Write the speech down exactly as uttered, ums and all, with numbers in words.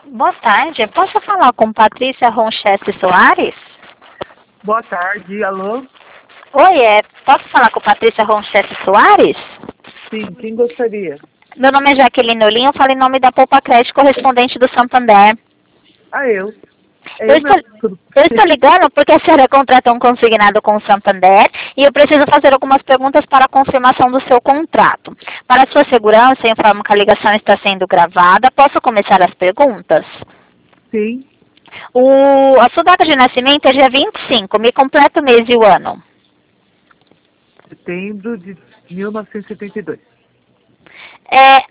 Boa tarde. Posso falar com Patrícia Ronchesse Soares? Boa tarde, alô? Oi, é, posso falar com Patrícia Ronchesse Soares? Sim, quem gostaria? Meu nome é Jaqueline Olim, eu falo em nome da Poupa Crédito, correspondente do Santander. Ah, eu. É Eu eu estou, mesmo. eu estou ligando porque a senhora contratou um consignado com o Santander e eu preciso fazer algumas perguntas para a confirmação do seu contrato. Para sua segurança, eu informo que a ligação está sendo gravada. Posso começar as perguntas? Sim, O, a sua data de nascimento é dia vinte e cinco. Me completa o mês e o ano. setembro de mil novecentos e setenta e dois. É,